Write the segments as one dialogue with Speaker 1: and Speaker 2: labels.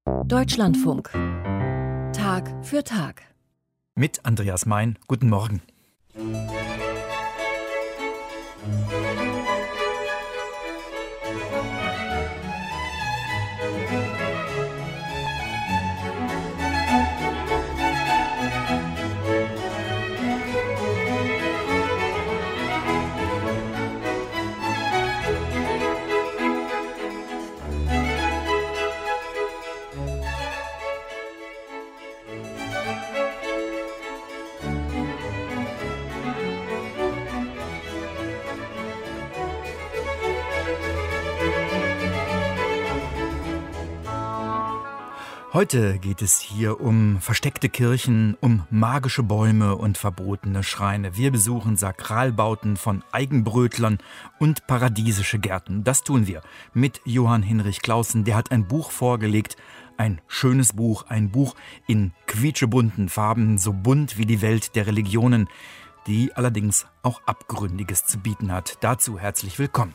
Speaker 1: Deutschlandfunk. Tag für Tag.
Speaker 2: Mit Andreas Mein. Guten Morgen. Heute geht es hier um versteckte Kirchen, um magische Bäume und verbotene Schreine. Wir besuchen Sakralbauten von Eigenbrötlern und paradiesische Gärten. Das tun wir mit Johann Hinrich Claussen. Der hat ein Buch vorgelegt, ein schönes Buch, ein Buch in quietschebunten Farben, so bunt wie die Welt der Religionen, die allerdings auch Abgründiges zu bieten hat. Dazu herzlich willkommen.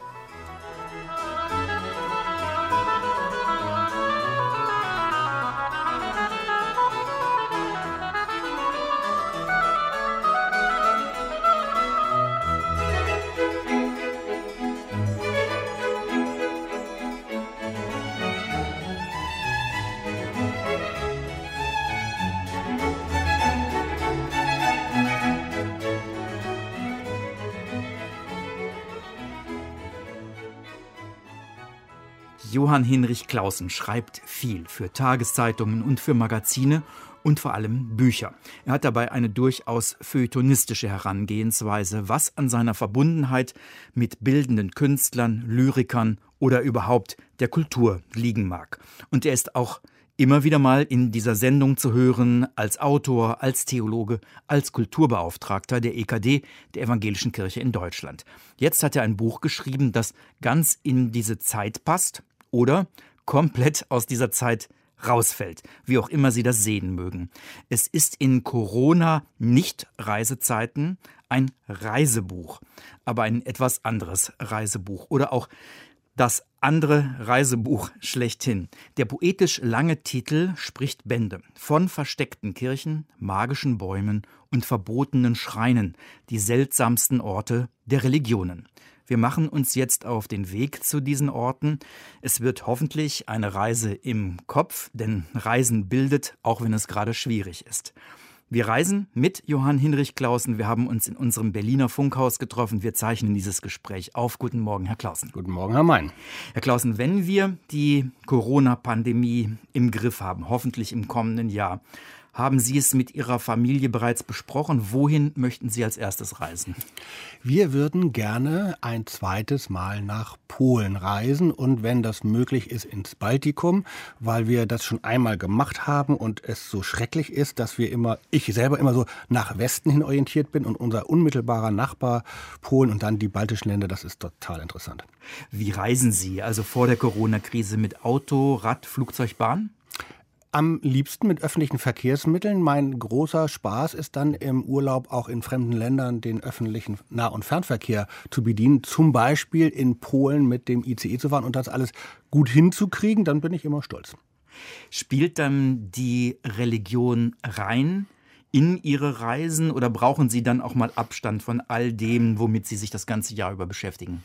Speaker 2: Johann Hinrich Claussen schreibt viel für Tageszeitungen und für Magazine und vor allem Bücher. Er hat dabei eine durchaus feuilletonistische Herangehensweise, was an seiner Verbundenheit mit bildenden Künstlern, Lyrikern oder überhaupt der Kultur liegen mag. Und er ist auch immer wieder mal in dieser Sendung zu hören als Autor, als Theologe, als Kulturbeauftragter der EKD, der Evangelischen Kirche in Deutschland. Jetzt hat er ein Buch geschrieben, das ganz in diese Zeit passt oder komplett aus dieser Zeit rausfällt, wie auch immer Sie das sehen mögen. Es ist in Corona-Nicht-Reisezeiten ein Reisebuch, aber ein etwas anderes Reisebuch oder auch das andere Reisebuch schlechthin. Der poetisch lange Titel spricht Bände von versteckten Kirchen, magischen Bäumen und verbotenen Schreinen, die seltsamsten Orte der Religionen. Wir machen uns jetzt auf den Weg zu diesen Orten. Es wird hoffentlich eine Reise im Kopf, denn Reisen bildet, auch wenn es gerade schwierig ist. Wir reisen mit Johann Hinrich Claussen. Wir haben uns in unserem Berliner Funkhaus getroffen. Wir zeichnen dieses Gespräch auf. Guten Morgen, Herr Claussen.
Speaker 3: Guten Morgen, Herr Mein.
Speaker 2: Herr Claussen, wenn wir die Corona-Pandemie im Griff haben, hoffentlich im kommenden Jahr, haben Sie es mit Ihrer Familie bereits besprochen? Wohin möchten Sie als erstes reisen?
Speaker 3: Wir würden gerne ein zweites Mal nach Polen reisen und wenn das möglich ist, ins Baltikum, weil wir das schon einmal gemacht haben und es so schrecklich ist, dass ich selber immer so nach Westen hin orientiert bin und unser unmittelbarer Nachbar Polen und dann die baltischen Länder, das ist total interessant.
Speaker 2: Wie reisen Sie also vor der Corona-Krise mit Auto, Rad, Flugzeug, Bahn?
Speaker 3: Am liebsten mit öffentlichen Verkehrsmitteln. Mein großer Spaß ist dann im Urlaub auch in fremden Ländern den öffentlichen Nah- und Fernverkehr zu bedienen. Zum Beispiel in Polen mit dem ICE zu fahren und das alles gut hinzukriegen, dann bin ich immer stolz.
Speaker 2: Spielt dann die Religion rein in Ihre Reisen oder brauchen Sie dann auch mal Abstand von all dem, womit Sie sich das ganze Jahr über beschäftigen?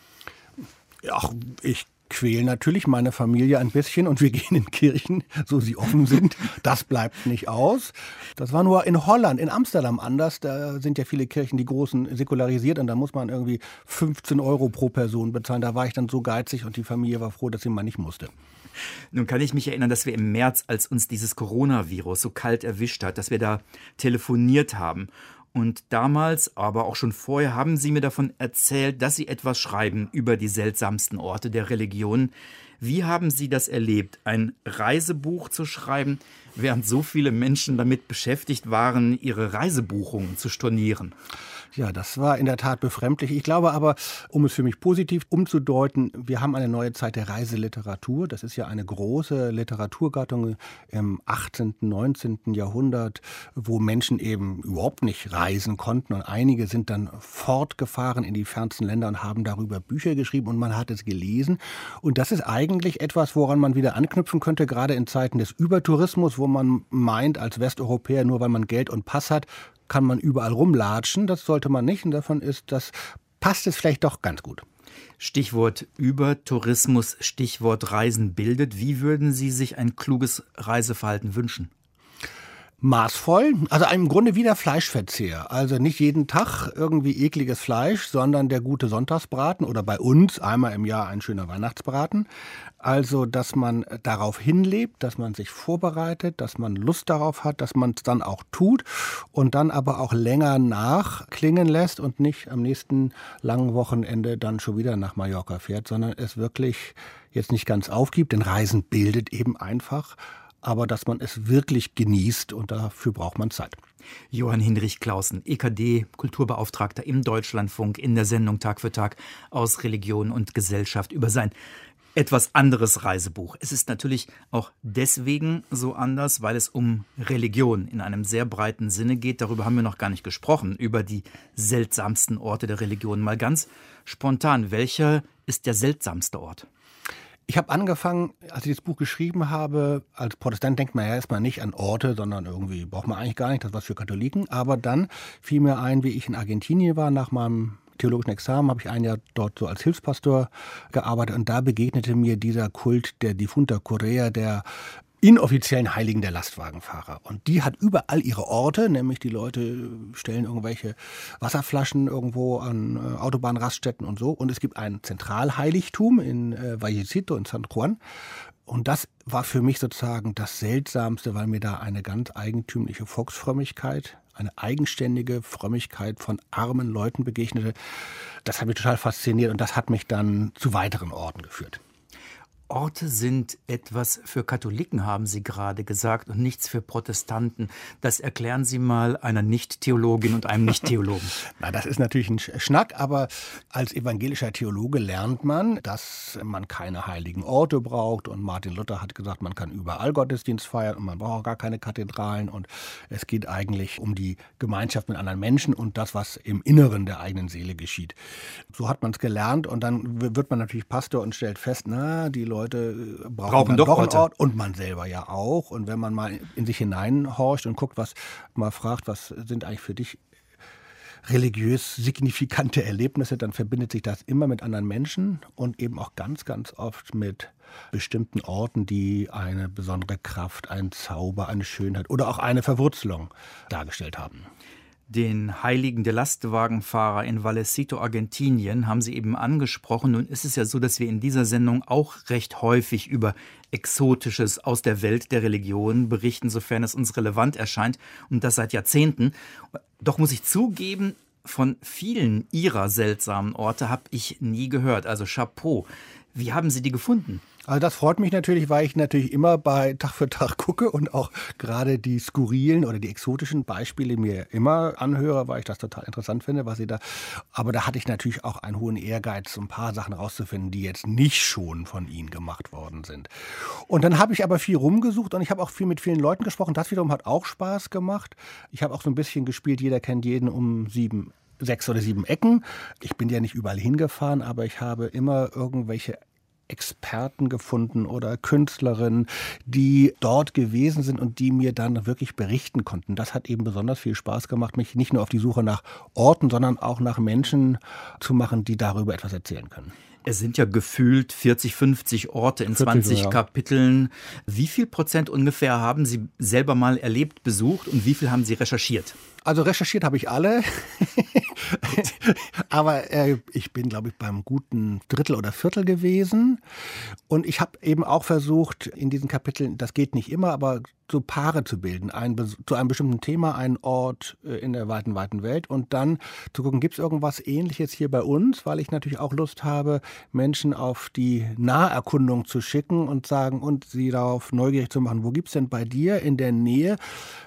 Speaker 3: Ja, ich quäle natürlich meine Familie ein bisschen und wir gehen in Kirchen, so sie offen sind. Das bleibt nicht aus. Das war nur in Holland, in Amsterdam anders. Da sind ja viele Kirchen, die großen, säkularisiert und da muss man irgendwie 15 € pro Person bezahlen. Da war ich dann so geizig und die Familie war froh, dass sie mal nicht musste.
Speaker 2: Nun kann ich mich erinnern, dass wir im März, als uns dieses Coronavirus so kalt erwischt hat, dass wir da telefoniert haben. Und damals, aber auch schon vorher, haben Sie mir davon erzählt, dass Sie etwas schreiben über die seltsamsten Orte der Religion. Wie haben Sie das erlebt, ein Reisebuch zu schreiben, während so viele Menschen damit beschäftigt waren, ihre Reisebuchungen zu stornieren?
Speaker 3: Ja, das war in der Tat befremdlich. Ich glaube aber, um es für mich positiv umzudeuten, wir haben eine neue Zeit der Reiseliteratur. Das ist ja eine große Literaturgattung im 18., 19. Jahrhundert, wo Menschen eben überhaupt nicht reisen konnten. Und einige sind dann fortgefahren in die fernsten Länder und haben darüber Bücher geschrieben und man hat es gelesen. Und das ist eigentlich etwas, woran man wieder anknüpfen könnte, gerade in Zeiten des Übertourismus, wo man meint, als Westeuropäer, nur weil man Geld und Pass hat, kann man überall rumlatschen. Das sollte man nicht. Und davon passt es vielleicht doch ganz gut.
Speaker 2: Stichwort Übertourismus, Stichwort Reisen bildet. Wie würden Sie sich ein kluges Reiseverhalten wünschen?
Speaker 3: Maßvoll, also im Grunde wie der Fleischverzehr. Also nicht jeden Tag irgendwie ekliges Fleisch, sondern der gute Sonntagsbraten oder bei uns einmal im Jahr ein schöner Weihnachtsbraten. Also, dass man darauf hinlebt, dass man sich vorbereitet, dass man Lust darauf hat, dass man es dann auch tut und dann aber auch länger nachklingen lässt und nicht am nächsten langen Wochenende dann schon wieder nach Mallorca fährt, sondern es wirklich jetzt nicht ganz aufgibt, denn Reisen bildet eben einfach, aber dass man es wirklich genießt und dafür braucht man Zeit.
Speaker 2: Johann Hinrich Claussen, EKD-Kulturbeauftragter im Deutschlandfunk in der Sendung Tag für Tag aus Religion und Gesellschaft über sein etwas anderes Reisebuch. Es ist natürlich auch deswegen so anders, weil es um Religion in einem sehr breiten Sinne geht. Darüber haben wir noch gar nicht gesprochen, über die seltsamsten Orte der Religion. Mal ganz spontan, welcher ist der seltsamste Ort?
Speaker 3: Ich habe angefangen, als ich das Buch geschrieben habe, als Protestant denkt man ja erstmal nicht an Orte, sondern irgendwie braucht man eigentlich gar nicht, das ist was für Katholiken. Aber dann fiel mir ein, wie ich in Argentinien war, nach meinem theologischen Examen habe ich ein Jahr dort so als Hilfspastor gearbeitet und da begegnete mir dieser Kult der Difunta Correa, der inoffiziellen Heiligen der Lastwagenfahrer. Und die hat überall ihre Orte, nämlich die Leute stellen irgendwelche Wasserflaschen irgendwo an Autobahnraststätten und so. Und es gibt ein Zentralheiligtum in Vallecito, in San Juan. Und das war für mich sozusagen das Seltsamste, weil mir da eine ganz eigentümliche Volksfrömmigkeit, eine eigenständige Frömmigkeit von armen Leuten begegnete. Das hat mich total fasziniert und das hat mich dann zu weiteren Orten geführt.
Speaker 2: Orte sind etwas für Katholiken, haben Sie gerade gesagt, und nichts für Protestanten. Das erklären Sie mal einer Nicht-Theologin und einem Nicht-Theologen.
Speaker 3: Na, das ist natürlich ein Schnack, aber als evangelischer Theologe lernt man, dass man keine heiligen Orte braucht. Und Martin Luther hat gesagt, man kann überall Gottesdienst feiern und man braucht auch gar keine Kathedralen. Und es geht eigentlich um die Gemeinschaft mit anderen Menschen und das, was im Inneren der eigenen Seele geschieht. So hat man es gelernt und dann wird man natürlich Pastor und stellt fest, na, die Leute brauchen doch einen Ort und man selber ja auch. Und wenn man mal in sich hineinhorcht und guckt, mal fragt, was sind eigentlich für dich religiös signifikante Erlebnisse, dann verbindet sich das immer mit anderen Menschen und eben auch ganz, ganz oft mit bestimmten Orten, die eine besondere Kraft, einen Zauber, eine Schönheit oder auch eine Verwurzelung dargestellt haben.
Speaker 2: Den Heiligen der Lastwagenfahrer in Vallecito, Argentinien, haben Sie eben angesprochen. Nun ist es ja so, dass wir in dieser Sendung auch recht häufig über Exotisches aus der Welt der Religion berichten, sofern es uns relevant erscheint, und das seit Jahrzehnten. Doch muss ich zugeben, von vielen Ihrer seltsamen Orte habe ich nie gehört. Also Chapeau. Wie haben Sie die gefunden?
Speaker 3: Also das freut mich natürlich, weil ich natürlich immer bei Tag für Tag gucke und auch gerade die skurrilen oder die exotischen Beispiele mir immer anhöre, weil ich das total interessant finde, was Sie da. Aber da hatte ich natürlich auch einen hohen Ehrgeiz, ein paar Sachen rauszufinden, die jetzt nicht schon von Ihnen gemacht worden sind. Und dann habe ich aber viel rumgesucht und ich habe auch viel mit vielen Leuten gesprochen. Das wiederum hat auch Spaß gemacht. Ich habe auch so ein bisschen gespielt, jeder kennt jeden um 6 oder 7 Ecken. Ich bin ja nicht überall hingefahren, aber ich habe immer irgendwelche Experten gefunden oder Künstlerinnen, die dort gewesen sind und die mir dann wirklich berichten konnten. Das hat eben besonders viel Spaß gemacht, mich nicht nur auf die Suche nach Orten, sondern auch nach Menschen zu machen, die darüber etwas erzählen können.
Speaker 2: Es sind ja gefühlt 40, 50 Orte in 20 Kapiteln. Wie viel Prozent ungefähr haben Sie selber mal erlebt, besucht und wie viel haben Sie recherchiert?
Speaker 3: Also recherchiert habe ich alle, aber ich bin, glaube ich, beim guten Drittel oder Viertel gewesen. Und ich habe eben auch versucht, in diesen Kapiteln, das geht nicht immer, aber so Paare zu bilden, zu einem bestimmten Thema, einen Ort in der weiten, weiten Welt und dann zu gucken, gibt es irgendwas Ähnliches hier bei uns, weil ich natürlich auch Lust habe, Menschen auf die Naherkundung zu schicken und sie darauf neugierig zu machen, wo gibt es denn bei dir in der Nähe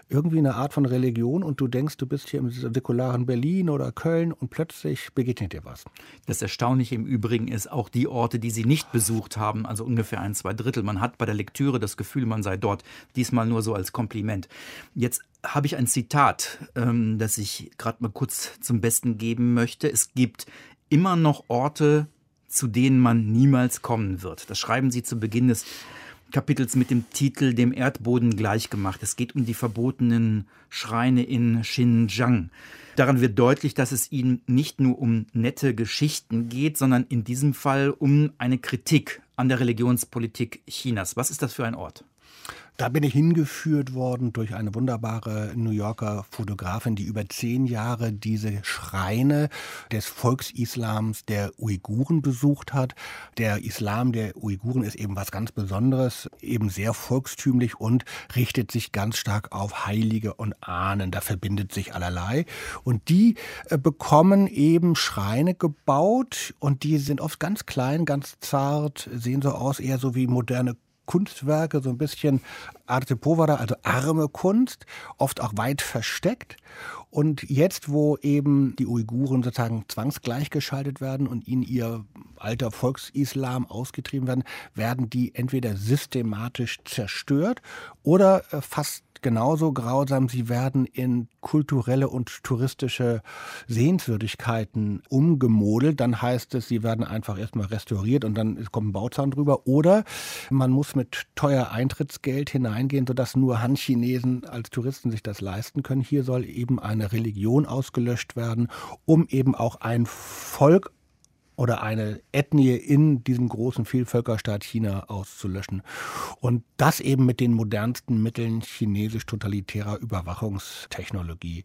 Speaker 3: irgendwie eine Art von Religion und du denkst, du bist hier im säkularen Berlin oder Köln und plötzlich begegnet dir was.
Speaker 2: Das Erstaunliche im Übrigen ist auch die Orte, die Sie nicht besucht haben, also ungefähr 1/2. Man hat bei der Lektüre das Gefühl, man sei dort. Diesmal nur so als Kompliment. Jetzt habe ich ein Zitat, das ich gerade mal kurz zum Besten geben möchte. Es gibt immer noch Orte, zu denen man niemals kommen wird. Das schreiben Sie zu Beginn des Kapitels mit dem Titel »Dem Erdboden gleichgemacht«. Es geht um die verbotenen Schreine in Xinjiang. Daran wird deutlich, dass es Ihnen nicht nur um nette Geschichten geht, sondern in diesem Fall um eine Kritik an der Religionspolitik Chinas. Was ist das für ein Ort?
Speaker 3: Da bin ich hingeführt worden durch eine wunderbare New Yorker Fotografin, die über 10 Jahre diese Schreine des Volksislams der Uiguren besucht hat. Der Islam der Uiguren ist eben was ganz Besonderes, eben sehr volkstümlich und richtet sich ganz stark auf Heilige und Ahnen. Da verbindet sich allerlei. Und die bekommen eben Schreine gebaut und die sind oft ganz klein, ganz zart, sehen so aus, eher so wie moderne Kunstwerke, so ein bisschen Arte Povera, also arme Kunst, oft auch weit versteckt. Und jetzt, wo eben die Uiguren sozusagen zwangsgleichgeschaltet werden und ihnen ihr alter Volksislam ausgetrieben werden, werden die entweder systematisch zerstört oder fast genauso grausam, sie werden in kulturelle und touristische Sehenswürdigkeiten umgemodelt. Dann heißt es, sie werden einfach erstmal restauriert und dann kommt ein Bauzaun drüber. Oder man muss mit teuer Eintrittsgeld hineingehen, sodass nur Han-Chinesen als Touristen sich das leisten können. Hier soll eben eine Religion ausgelöscht werden, um eben auch ein Volk oder eine Ethnie in diesem großen Vielvölkerstaat China auszulöschen. Und das eben mit den modernsten Mitteln chinesisch-totalitärer Überwachungstechnologie.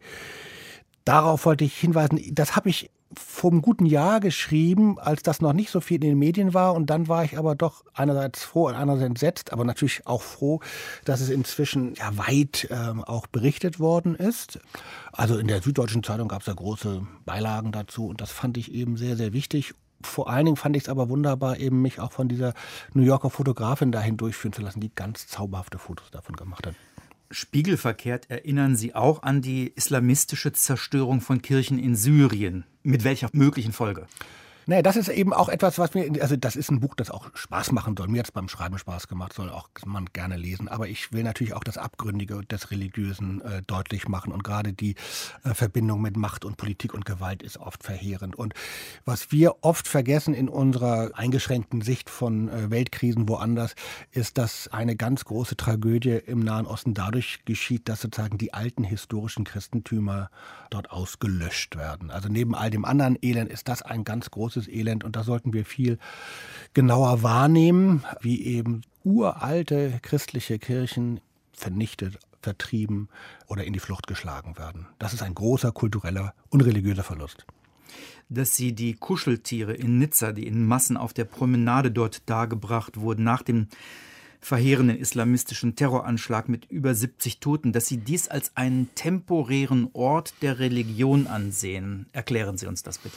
Speaker 3: Darauf wollte ich hinweisen, das habe ich vor einem guten Jahr geschrieben, als das noch nicht so viel in den Medien war. Und dann war ich aber doch einerseits froh und andererseits entsetzt, aber natürlich auch froh, dass es inzwischen ja weit auch berichtet worden ist. Also in der Süddeutschen Zeitung gab es ja große Beilagen dazu und das fand ich eben sehr, sehr wichtig. Vor allen Dingen fand ich es aber wunderbar, eben mich auch von dieser New Yorker Fotografin dahin durchführen zu lassen, die ganz zauberhafte Fotos davon gemacht hat.
Speaker 2: Spiegelverkehrt erinnern Sie auch an die islamistische Zerstörung von Kirchen in Syrien. Mit welcher möglichen Folge?
Speaker 3: Naja, das ist eben auch etwas, was mir, also das ist ein Buch, das auch Spaß machen soll. Mir hat es beim Schreiben Spaß gemacht, soll auch man gerne lesen. Aber ich will natürlich auch das Abgründige des Religiösen deutlich machen. Und gerade die Verbindung mit Macht und Politik und Gewalt ist oft verheerend. Und was wir oft vergessen in unserer eingeschränkten Sicht von Weltkrisen woanders, ist, dass eine ganz große Tragödie im Nahen Osten dadurch geschieht, dass sozusagen die alten historischen Christentümer dort ausgelöscht werden. Also neben all dem anderen Elend ist das ein ganz großes Elend und da sollten wir viel genauer wahrnehmen, wie eben uralte christliche Kirchen vernichtet, vertrieben oder in die Flucht geschlagen werden. Das ist ein großer kultureller und religiöser Verlust.
Speaker 2: Dass Sie die Kuscheltiere in Nizza, die in Massen auf der Promenade dort dargebracht wurden, nach dem verheerenden islamistischen Terroranschlag mit über 70 Toten, dass Sie dies als einen temporären Ort der Religion ansehen. Erklären Sie uns das bitte.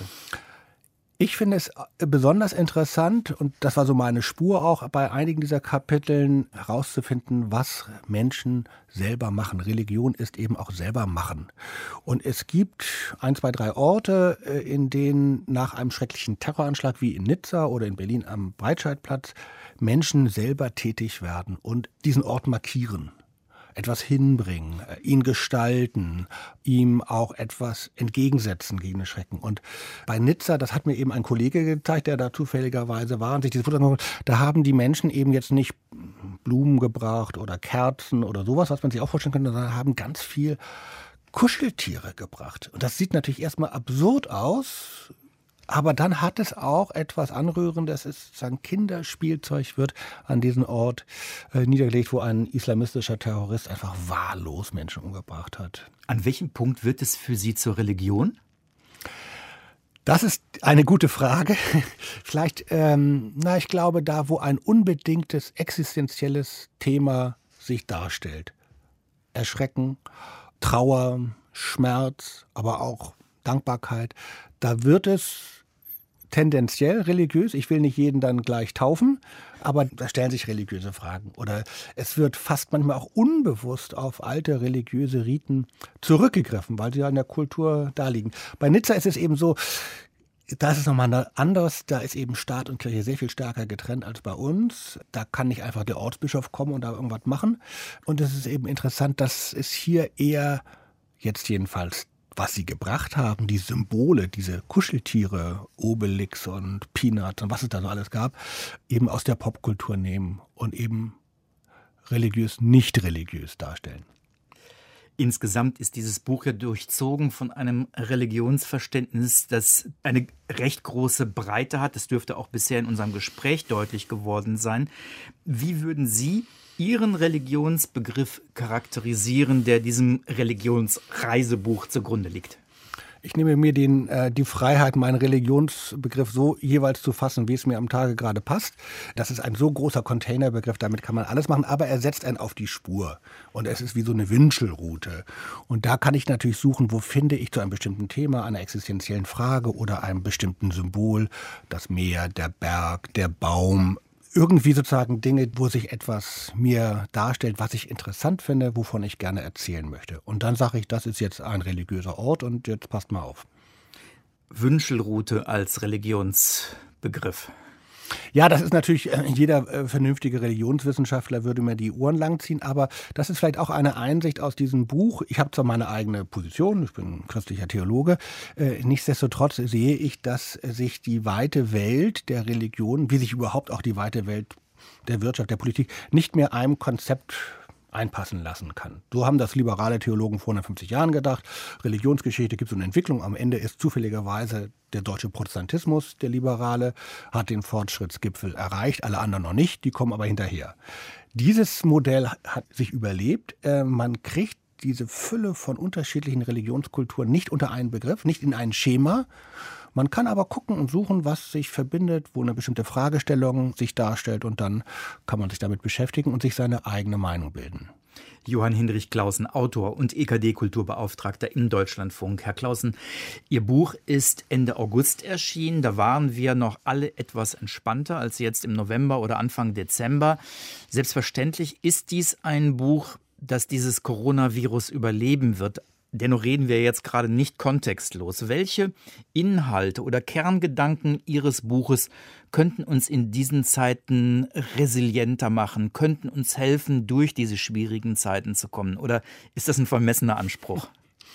Speaker 3: Ich finde es besonders interessant, und das war so meine Spur auch bei einigen dieser Kapiteln, herauszufinden, was Menschen selber machen. Religion ist eben auch selber machen. Und es gibt 1, 2, 3 Orte, in denen nach einem schrecklichen Terroranschlag wie in Nizza oder in Berlin am Breitscheidplatz Menschen selber tätig werden und diesen Ort markieren. Etwas hinbringen, ihn gestalten, ihm auch etwas entgegensetzen gegen den Schrecken. Und bei Nizza, das hat mir eben ein Kollege gezeigt, der da zufälligerweise war und sich diese Fotos angeguckt hat, da haben die Menschen eben jetzt nicht Blumen gebracht oder Kerzen oder sowas, was man sich auch vorstellen könnte, sondern haben ganz viel Kuscheltiere gebracht. Und das sieht natürlich erstmal absurd aus, aber dann hat es auch etwas Anrührendes, es sozusagen Kinderspielzeug wird an diesen Ort niedergelegt, wo ein islamistischer Terrorist einfach wahllos Menschen umgebracht hat.
Speaker 2: An welchem Punkt wird es für Sie zur Religion?
Speaker 3: Das ist eine gute Frage. Vielleicht, ich glaube, da, wo ein unbedingtes existenzielles Thema sich darstellt. Erschrecken, Trauer, Schmerz, aber auch Dankbarkeit. Da wird es tendenziell religiös. Ich will nicht jeden dann gleich taufen, aber da stellen sich religiöse Fragen. Oder es wird fast manchmal auch unbewusst auf alte religiöse Riten zurückgegriffen, weil sie ja in der Kultur da liegen. Bei Nizza ist es eben so, da ist es nochmal anders. Da ist eben Staat und Kirche sehr viel stärker getrennt als bei uns. Da kann nicht einfach der Ortsbischof kommen und da irgendwas machen. Und es ist eben interessant, dass es hier eher, jetzt jedenfalls, was sie gebracht haben, die Symbole, diese Kuscheltiere, Obelix und Peanuts und was es da so alles gab, eben aus der Popkultur nehmen und eben religiös, nicht religiös darstellen.
Speaker 2: Insgesamt ist dieses Buch ja durchzogen von einem Religionsverständnis, das eine recht große Breite hat. Das dürfte auch bisher in unserem Gespräch deutlich geworden sein. Wie würden Sie Ihren Religionsbegriff charakterisieren, der diesem Religionsreisebuch zugrunde liegt?
Speaker 3: Ich nehme mir die Freiheit, meinen Religionsbegriff so jeweils zu fassen, wie es mir am Tage gerade passt. Das ist ein so großer Containerbegriff, damit kann man alles machen, aber er setzt einen auf die Spur. Und es ist wie so eine Wünschelroute. Und da kann ich natürlich suchen, wo finde ich zu einem bestimmten Thema, einer existenziellen Frage oder einem bestimmten Symbol, das Meer, der Berg, der Baum, irgendwie sozusagen Dinge, wo sich etwas mir darstellt, was ich interessant finde, wovon ich gerne erzählen möchte. Und dann sage ich, das ist jetzt ein religiöser Ort und jetzt passt mal auf.
Speaker 2: Wünschelroute als Religionsbegriff.
Speaker 3: Ja, das ist natürlich, jeder vernünftige Religionswissenschaftler würde mir die Ohren langziehen, aber das ist vielleicht auch eine Einsicht aus diesem Buch. Ich habe zwar meine eigene Position, ich bin christlicher Theologe, nichtsdestotrotz sehe ich, dass sich die weite Welt der Religion, wie sich überhaupt auch die weite Welt der Wirtschaft, der Politik, nicht mehr einem Konzept einpassen lassen kann. So haben das liberale Theologen vor 150 Jahren gedacht. Religionsgeschichte gibt es eine Entwicklung. Am Ende ist zufälligerweise der deutsche Protestantismus, der Liberale, hat den Fortschrittsgipfel erreicht. Alle anderen noch nicht, die kommen aber hinterher. Dieses Modell hat sich überlebt. Man kriegt diese Fülle von unterschiedlichen Religionskulturen nicht unter einen Begriff, nicht in ein Schema. Man kann aber gucken und suchen, was sich verbindet, wo eine bestimmte Fragestellung sich darstellt und dann kann man sich damit beschäftigen und sich seine eigene Meinung bilden.
Speaker 2: Johann Hinrich Clausen, Autor und EKD-Kulturbeauftragter im Deutschlandfunk. Herr Clausen, Ihr Buch ist Ende August erschienen. Da waren wir noch alle etwas entspannter als jetzt im November oder Anfang Dezember. Selbstverständlich ist dies ein Buch, das dieses Coronavirus überleben wird. Dennoch reden wir jetzt gerade nicht kontextlos. Welche Inhalte oder Kerngedanken Ihres Buches könnten uns in diesen Zeiten resilienter machen, könnten uns helfen, durch diese schwierigen Zeiten zu kommen? Oder ist das ein vermessener Anspruch?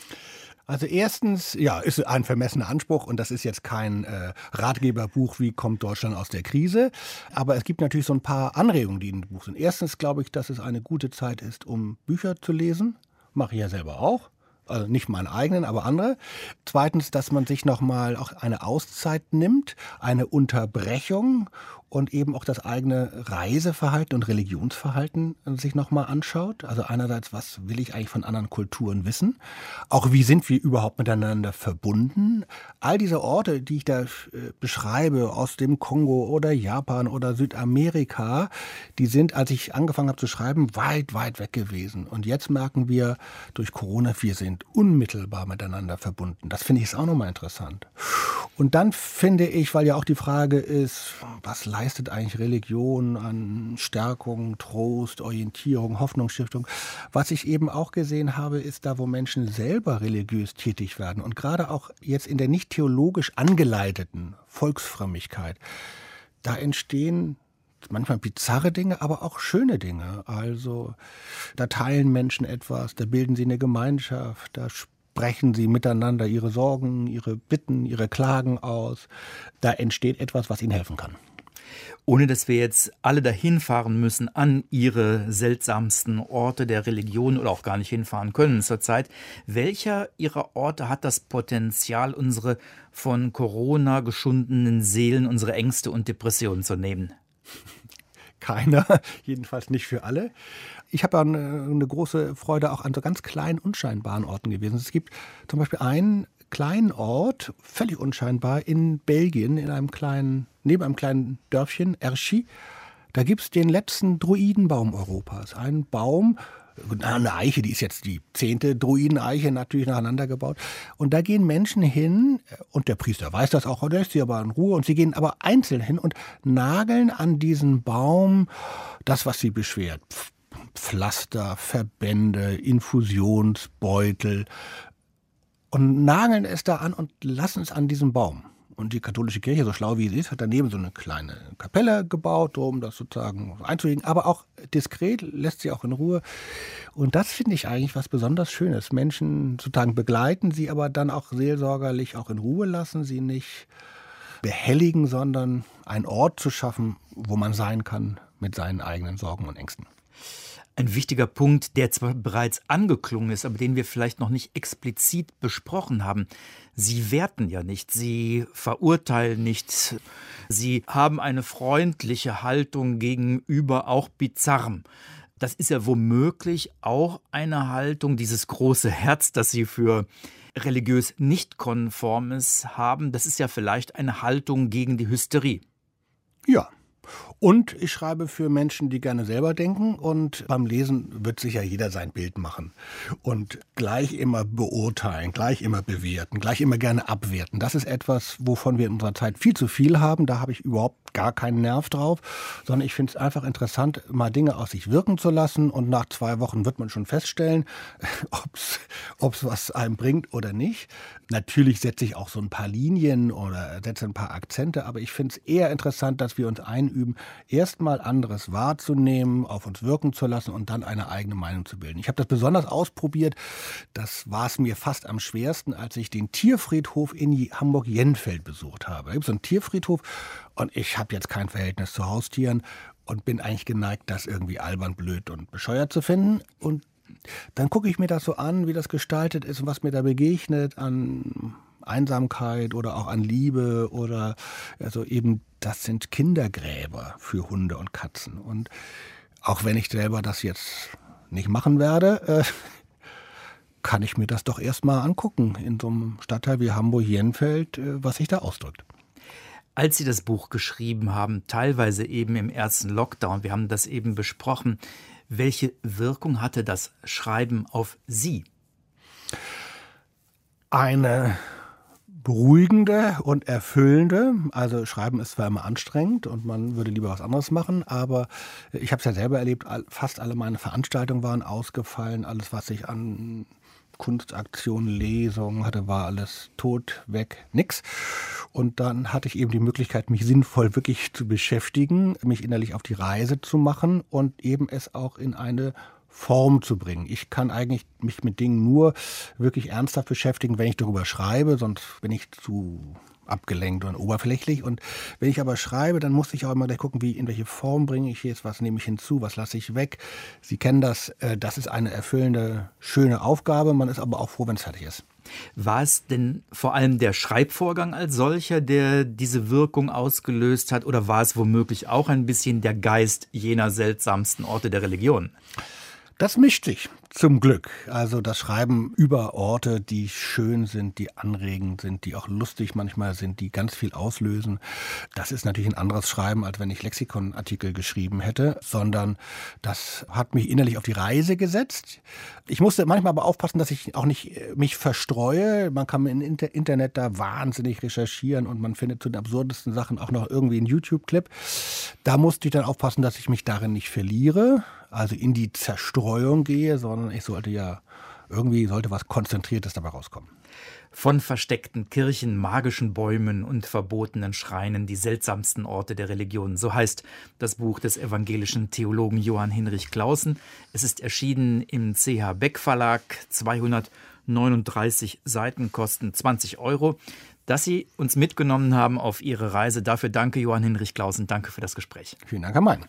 Speaker 3: Also erstens, ja, ist ein vermessener Anspruch und das ist jetzt kein Ratgeberbuch, wie kommt Deutschland aus der Krise. Aber es gibt natürlich so ein paar Anregungen, die in dem Buch sind. Erstens glaube ich, dass es eine gute Zeit ist, um Bücher zu lesen. Mache ich ja selber auch. Also nicht meinen eigenen, aber andere. Zweitens, dass man sich nochmal auch eine Auszeit nimmt, eine Unterbrechung und eben auch das eigene Reiseverhalten und Religionsverhalten sich nochmal anschaut. Also einerseits, was will ich eigentlich von anderen Kulturen wissen? Auch wie sind wir überhaupt miteinander verbunden? All diese Orte, die ich da beschreibe, aus dem Kongo oder Japan oder Südamerika, die sind, als ich angefangen habe zu schreiben, weit, weit weg gewesen. Und jetzt merken wir durch Corona, wir sind unmittelbar miteinander verbunden. Das finde ich ist auch nochmal interessant. Und dann finde ich, weil ja auch die Frage ist, was leistet eigentlich Religion an Stärkung, Trost, Orientierung, Hoffnungsstiftung? Was ich eben auch gesehen habe, ist da, wo Menschen selber religiös tätig werden und gerade auch jetzt in der nicht theologisch angeleiteten Volksfrömmigkeit, da entstehen manchmal bizarre Dinge, aber auch schöne Dinge. Also da teilen Menschen etwas, da bilden sie eine Gemeinschaft, da sprechen sie miteinander ihre Sorgen, ihre Bitten, ihre Klagen aus. Da entsteht etwas, was ihnen helfen kann.
Speaker 2: Ohne dass wir jetzt alle dahin fahren müssen an ihre seltsamsten Orte der Religion oder auch gar nicht hinfahren können zurzeit. Welcher Ihrer Orte hat das Potenzial, unsere von Corona geschundenen Seelen, unsere Ängste und Depressionen zu nehmen?
Speaker 3: Keiner, jedenfalls nicht für alle. Ich habe ja eine große Freude auch an so ganz kleinen, unscheinbaren Orten gewesen. Es gibt zum Beispiel einen kleinen Ort, völlig unscheinbar, in Belgien, neben einem kleinen Dörfchen, Erchy. Da gibt es den letzten Druidenbaum Europas. Ein Baum, eine Eiche, die ist jetzt die 10. Druideneiche natürlich nacheinander gebaut. Und da gehen Menschen hin, und der Priester weiß das auch, der lässt sie aber in Ruhe, und sie gehen aber einzeln hin und nageln an diesen Baum das, was sie beschwert. Pflaster, Verbände, Infusionsbeutel, und nageln es da an und lassen es an diesem Baum. Und die katholische Kirche, so schlau wie sie ist, hat daneben so eine kleine Kapelle gebaut, um das sozusagen einzulegen. Aber auch diskret, lässt sie auch in Ruhe. Und das finde ich eigentlich was besonders Schönes. Menschen sozusagen begleiten, sie aber dann auch seelsorgerlich auch in Ruhe lassen, sie nicht behelligen, sondern einen Ort zu schaffen, wo man sein kann mit seinen eigenen Sorgen und Ängsten.
Speaker 2: Ein wichtiger Punkt, der zwar bereits angeklungen ist, aber den wir vielleicht noch nicht explizit besprochen haben. Sie werten ja nicht, Sie verurteilen nicht. Sie haben eine freundliche Haltung gegenüber auch Bizarrem. Das ist ja womöglich auch eine Haltung, dieses große Herz, das Sie für religiös Nicht-Konformes haben. Das ist ja vielleicht eine Haltung gegen die Hysterie.
Speaker 3: Ja. Und ich schreibe für Menschen, die gerne selber denken, und beim Lesen wird sicher jeder sein Bild machen und gleich immer beurteilen, gleich immer bewerten, gleich immer gerne abwerten. Das ist etwas, wovon wir in unserer Zeit viel zu viel haben. Da habe ich überhaupt gar keinen Nerv drauf, sondern ich finde es einfach interessant, mal Dinge aus sich wirken zu lassen, und nach 2 Wochen wird man schon feststellen, ob's was einem bringt oder nicht. Natürlich setze ich auch so ein paar Linien oder setze ein paar Akzente, aber ich finde es eher interessant, dass wir uns einüben, erstmal anderes wahrzunehmen, auf uns wirken zu lassen und dann eine eigene Meinung zu bilden. Ich habe das besonders ausprobiert, das war es mir fast am schwersten, als ich den Tierfriedhof in Hamburg-Jenfeld besucht habe. Da gibt es so einen Tierfriedhof, und ich habe jetzt kein Verhältnis zu Haustieren und bin eigentlich geneigt, das irgendwie albern, blöd und bescheuert zu finden. Und dann gucke ich mir das so an, wie das gestaltet ist und was mir da begegnet an Einsamkeit oder auch an Liebe, oder also eben, das sind Kindergräber für Hunde und Katzen. Und auch wenn ich selber das jetzt nicht machen werde, kann ich mir das doch erstmal angucken in so einem Stadtteil wie Hamburg-Jenfeld, was sich da ausdrückt.
Speaker 2: Als Sie das Buch geschrieben haben, teilweise eben im ersten Lockdown, wir haben das eben besprochen, welche Wirkung hatte das Schreiben auf Sie?
Speaker 3: Eine beruhigende und erfüllende. Also Schreiben ist zwar immer anstrengend und man würde lieber was anderes machen, aber ich habe es ja selber erlebt, fast alle meine Veranstaltungen waren ausgefallen, alles, was ich an Kunstaktionen, Lesungen hatte, war alles tot, weg, nix. Und dann hatte ich eben die Möglichkeit, mich sinnvoll wirklich zu beschäftigen, mich innerlich auf die Reise zu machen und eben es auch in eine Form zu bringen. Ich kann eigentlich mich mit Dingen nur wirklich ernsthaft beschäftigen, wenn ich darüber schreibe, sonst bin ich zu abgelenkt und oberflächlich. Und wenn ich aber schreibe, dann muss ich auch immer gleich gucken, in welche Form bringe ich jetzt, was nehme ich hinzu, was lasse ich weg. Sie kennen das, das ist eine erfüllende, schöne Aufgabe. Man ist aber auch froh, wenn es fertig ist.
Speaker 2: War es denn vor allem der Schreibvorgang als solcher, der diese Wirkung ausgelöst hat, oder war es womöglich auch ein bisschen der Geist jener seltsamsten Orte der Religion?
Speaker 3: Das mischt sich, zum Glück. Also das Schreiben über Orte, die schön sind, die anregend sind, die auch lustig manchmal sind, die ganz viel auslösen. Das ist natürlich ein anderes Schreiben, als wenn ich Lexikonartikel geschrieben hätte, sondern das hat mich innerlich auf die Reise gesetzt. Ich musste manchmal aber aufpassen, dass ich auch nicht mich verstreue. Man kann im Internet da wahnsinnig recherchieren und man findet zu den absurdesten Sachen auch noch irgendwie einen YouTube-Clip. Da musste ich dann aufpassen, dass ich mich darin nicht verliere, also in die Zerstreuung gehe, sondern ich sollte was Konzentriertes dabei rauskommen.
Speaker 2: Von versteckten Kirchen, magischen Bäumen und verbotenen Schreinen, die seltsamsten Orte der Religion. So heißt das Buch des evangelischen Theologen Johann Hinrich Clausen. Es ist erschienen im CH Beck Verlag, 239 Seiten, kosten 20 €. Dass Sie uns mitgenommen haben auf Ihre Reise, dafür danke Johann Hinrich Clausen. Danke für das Gespräch.
Speaker 3: Vielen Dank, Herr Mein.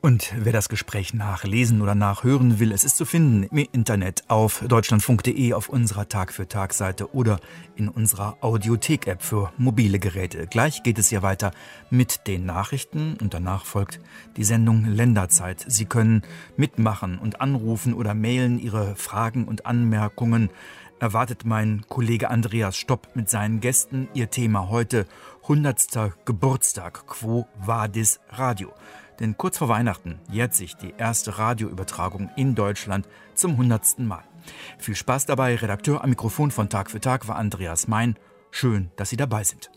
Speaker 2: Und wer das Gespräch nachlesen oder nachhören will, es ist zu finden im Internet auf deutschlandfunk.de, auf unserer Tag-für-Tag-Seite oder in unserer Audiothek-App für mobile Geräte. Gleich geht es hier weiter mit den Nachrichten und danach folgt die Sendung Länderzeit. Sie können mitmachen und anrufen oder mailen. Ihre Fragen und Anmerkungen erwartet mein Kollege Andreas Stopp mit seinen Gästen. Ihr Thema heute 100. Geburtstag, Quo Vadis Radio. Denn kurz vor Weihnachten jährt sich die erste Radioübertragung in Deutschland zum 100. Mal. Viel Spaß dabei. Redakteur am Mikrofon von Tag für Tag war Andreas Mein. Schön, dass Sie dabei sind.